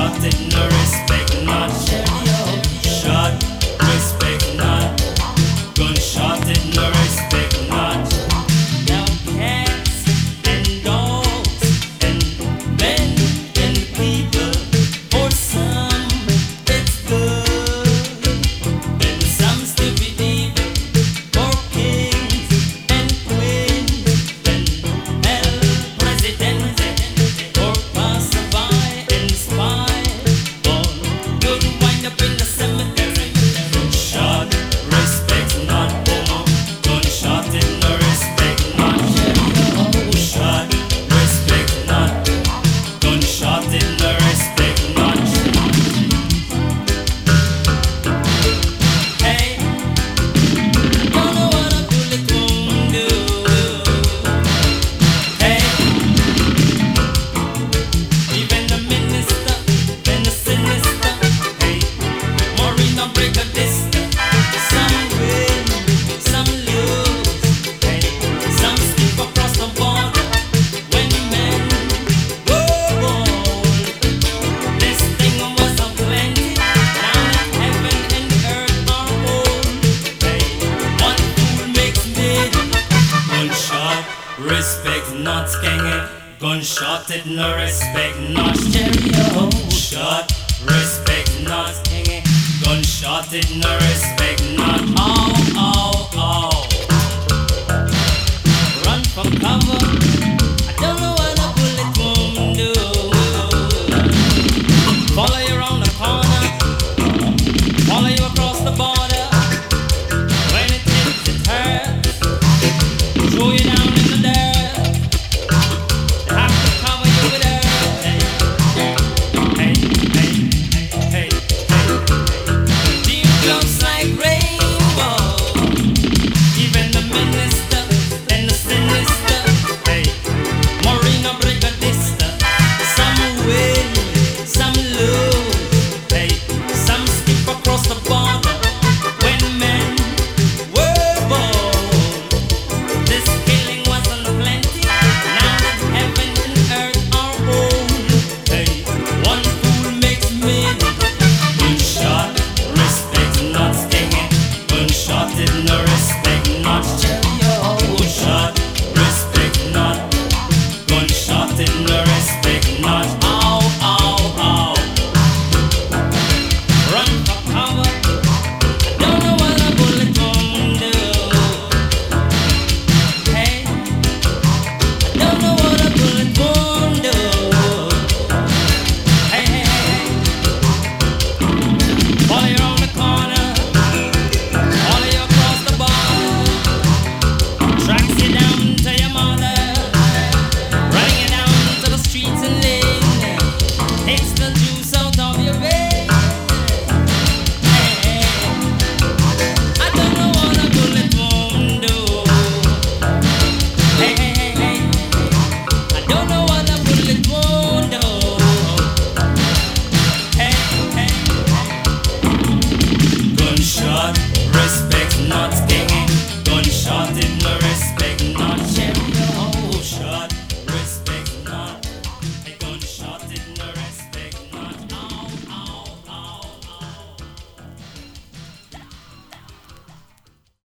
Gunshot it no respect not. Shot respect not. Gunshot it no respect not. Now cats and dogs and men and people, for some it's good, and some still believe it. For kings and queens and el presidente, for passerby and spy, all good wind up in the cemetery. Gunshot respect not. Gunshot in no respect not. Shot respect not. Gunshot in no respect not. Hey, don't know what a bullet won't do. Hey, even the minister and the sinister. Hey, Maureen don't break a distance. Some win, some lose. Hey, some skip across the border when men go bold. This thing was a plenty. Now that heaven and earth are old. Hey, one fool makes many. Gunshot, respect not skangy. Gunshot it no respect not stereo. Shot, respect not skangy. Gunshot it no